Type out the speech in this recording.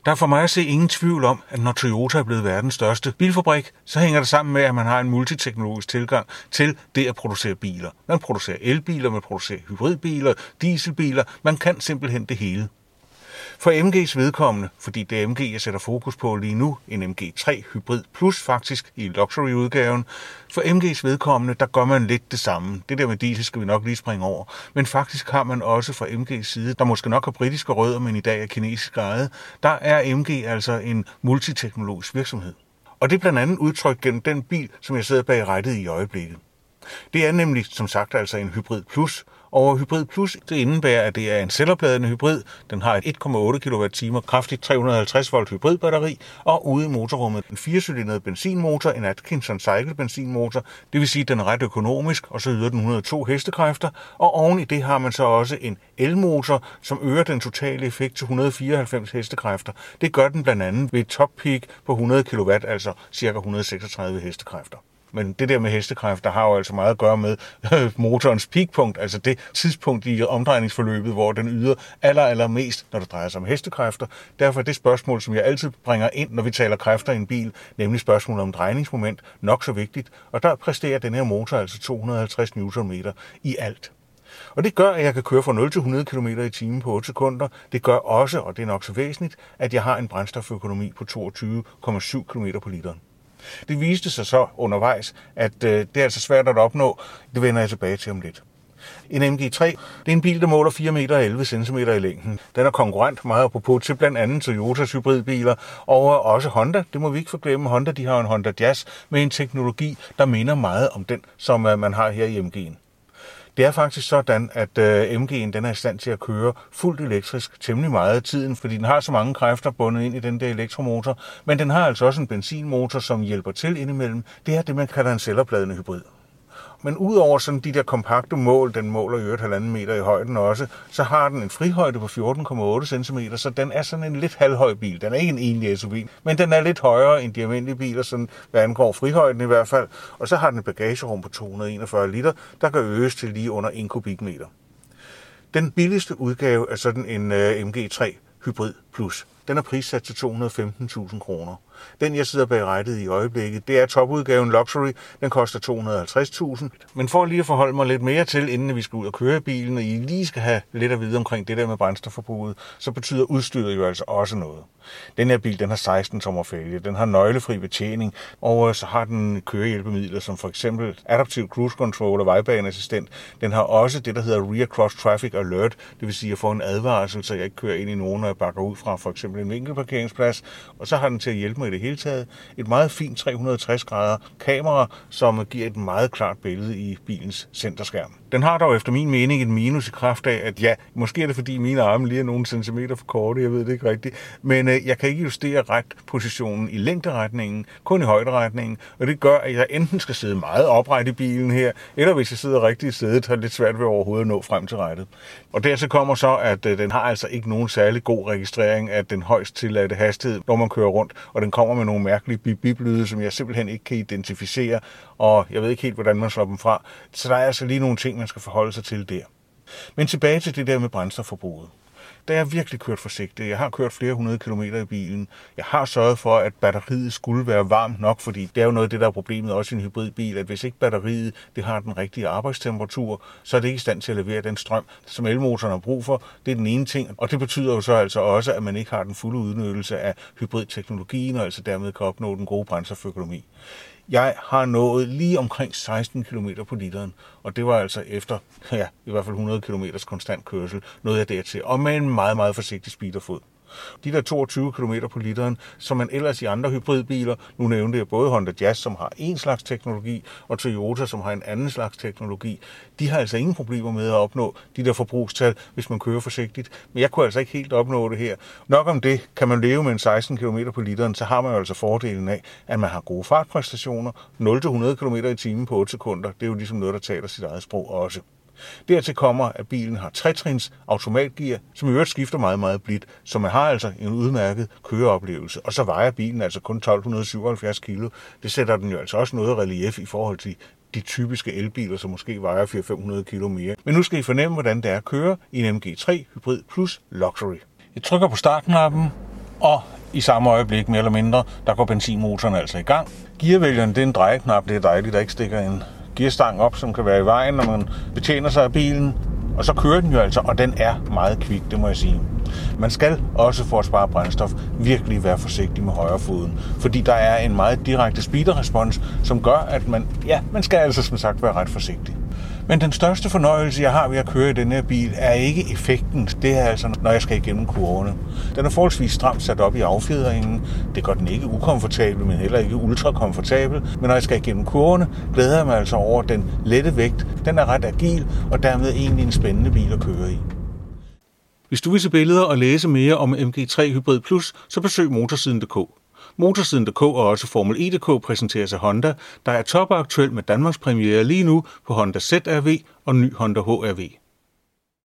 Der er for mig at se ingen tvivl om, at når Toyota er blevet verdens største bilfabrik, så hænger det sammen med, at man har en multiteknologisk tilgang til det at producere biler. Man producerer elbiler, man producerer hybridbiler, dieselbiler, man kan simpelthen det hele. For MG's vedkommende, fordi det er MG, jeg sætter fokus på lige nu, en MG3 Hybrid Plus faktisk i luxury-udgaven. For MG's vedkommende, der gør man lidt det samme. Det der med diesel skal vi nok lige springe over. Men faktisk har man også fra MG's side, der måske nok har britiske rødder, men i dag er kinesisk ejet, der er MG altså en multiteknologisk virksomhed. Og det er blandt andet udtrykt gennem den bil, som jeg sidder bag rattet i øjeblikket. Det er nemlig, som sagt, altså en Hybrid Plus, og Hybrid Plus, det indebærer, at det er en selvopladende hybrid. Den har et 1,8 kWh kraftigt 350 volt hybridbatteri, og ude i motorrummet en 4-cylindret benzinmotor, en Atkinson Cycle benzinmotor. Det vil sige, at den er ret økonomisk, og så yder den 102 hestekræfter, og oven i det har man så også en elmotor, som øger den totale effekt til 194 hestekræfter. Det gør den blandt andet ved et top peak på 100 kW, altså ca. 136 hestekræfter. Men det der med hestekræfter har jo altså meget at gøre med motorens peakpunkt, altså det tidspunkt i omdrejningsforløbet, hvor den yder allermest, når det drejer sig om hestekræfter. Derfor er det spørgsmål, som jeg altid bringer ind, når vi taler kræfter i en bil, nemlig spørgsmålet om drejningsmoment, nok så vigtigt. Og der præsterer den her motor altså 250 Nm i alt. Og det gør, at jeg kan køre fra 0 til 100 km i timen på 8 sekunder. Det gør også, og det er nok så væsentligt, at jeg har en brændstoføkonomi på 22,7 km på literen. Det viste sig så undervejs, at det er altså svært at opnå. Det vender jeg tilbage til om lidt. En MG3, det er en bil, der måler 4,11 meter i længden. Den er konkurrent meget apropos til blandt andet Toyotas hybridbiler, og også Honda. Det må vi ikke forglemme. Honda, de har en Honda Jazz med en teknologi, der minder meget om den, som man har her i MG'en. Det er faktisk sådan, at MG'en den er i stand til at køre fuldt elektrisk temmelig meget af tiden, fordi den har så mange kræfter bundet ind i den der elektromotor, men den har altså også en benzinmotor, som hjælper til indimellem. Det er det, man kalder en selvopladende hybrid. Men udover sådan de der kompakte mål, den måler jo 1,5 meter i højden også, så har den en frihøjde på 14,8 cm, så den er sådan en lidt halvhøj bil. Den er ikke en egentlig SUV, men den er lidt højere end de almindelige biler, sådan hvad angår frihøjden i hvert fald. Og så har den et bagagerum på 241 liter, der kan øges til lige under 1 kubikmeter. Den billigste udgave er sådan en MG3 Hybrid Plus. Den er prissat til 215.000 kroner. Den, jeg sidder bag rattet i øjeblikket, det er topudgaven Luxury. Den koster 250.000. Men for lige at forholde mig lidt mere til, inden vi skal ud og køre bilen, og I lige skal have lidt at vide omkring det der med brændstofforbruget, så betyder udstyret jo altså også noget. Den her bil, den har 16 tommer fælge, den har nøglefri betjening, og så har den kørehjælpemidler som for eksempel Adaptive Cruise Control og vejbaneassistent. Den har også det, der hedder Rear Cross Traffic Alert, det vil sige at få en advarsel, så jeg ikke kører ind i nogen, når jeg bakker ud fra for eksempel en vinkelparkeringsplads. Og så har den til at hjælpe mig i det hele taget et meget fint 360 grader kamera, som giver et meget klart billede i bilens centerskærm. Den har dog efter min mening et minus i kraft af, at ja, måske er det fordi mine arme lige er nogle centimeter for korte, jeg ved det ikke rigtigt, men jeg kan ikke justere ret positionen i længderetningen, kun i højderetningen, og det gør, at jeg enten skal sidde meget oprejt i bilen her, eller hvis jeg sidder rigtigt i sædet, har det lidt svært ved overhovedet at nå frem til rettet. Og dertil kommer så, at den har altså ikke nogen særlig god registrering af den højst tilladte hastighed, når man kører rundt, og den kommer med nogle mærkelige bip-bip-lyde, som jeg simpelthen ikke kan identificere, og jeg ved ikke helt, hvordan man slår dem fra. Så der er altså lige nogle ting, man skal forholde sig til der. Men tilbage til det der med brændstofforbruget. Der er jeg virkelig kørt forsigtigt. Jeg har kørt flere 100 kilometer i bilen. Jeg har sørget for, at batteriet skulle være varmt nok, fordi det er jo noget af det, der er problemet også i en hybridbil, at hvis ikke batteriet det har den rigtige arbejdstemperatur, så er det ikke i stand til at levere den strøm, som elmotoren har brug for. Det er den ene ting, og det betyder jo så altså også, at man ikke har den fulde udnyttelse af hybridteknologien, og altså dermed kan opnå den gode brændstoføkonomi. Jeg har nået lige omkring 16 km på literen, og det var altså efter, i hvert fald 100 km konstant kørsel, noget jeg dertil, og med en meget, meget forsigtig speederfod. De der 22 km på literen, som man ellers i andre hybridbiler, nu nævnte jeg både Honda Jazz, som har en slags teknologi, og Toyota, som har en anden slags teknologi, de har altså ingen problemer med at opnå de der forbrugstal, hvis man kører forsigtigt. Men jeg kunne altså ikke helt opnå det her. Nok om det, kan man leve med en 16 km på literen, så har man jo altså fordelen af, at man har gode fartpræstationer, 0-100 km i timen på 8 sekunder. Det er jo ligesom noget, der taler sit eget sprog også. Dertil kommer, at bilen har 3-trins automatgear, som i øvrigt skifter meget, meget blidt, så man har altså en udmærket køreoplevelse. Og så vejer bilen altså kun 1277 kilo. Det sætter den jo altså også noget relief i forhold til de typiske elbiler, som måske vejer 400-500 kilo mere. Men nu skal I fornemme, hvordan det er at køre i en MG3 Hybrid Plus Luxury. Jeg trykker på startknappen, og i samme øjeblik, mere eller mindre, der går benzinmotoren altså i gang. Gearvælgeren, det er en drejeknap, det er dejligt, der ikke stikker en gearstang op, som kan være i vejen, når man betjener sig af bilen. Og så kører den jo altså, og den er meget kvik, det må jeg sige. Man skal også for at spare brændstof virkelig være forsigtig med højrefoden, fordi der er en meget direkte speederrespons, som gør, at man skal altså som sagt være ret forsigtig. Men den største fornøjelse, jeg har ved at køre i den her bil, er ikke effekten. Det er altså, når jeg skal igennem kurverne. Den er forholdsvis stramt sat op i affjedringen. Det gør den ikke ukomfortabel, men heller ikke ultrakomfortabel. Men når jeg skal igennem kurverne, glæder jeg mig altså over den lette vægt. Den er ret agil, og dermed egentlig en spændende bil at køre i. Hvis du vil se billeder og læse mere om MG3 Hybrid Plus, så besøg motorsiden.dk. Motorsiden.dk og også Formel E.dk præsenteres af Honda, der er topaktuel med Danmarks premiere lige nu på Honda ZR-V og ny Honda HR-V.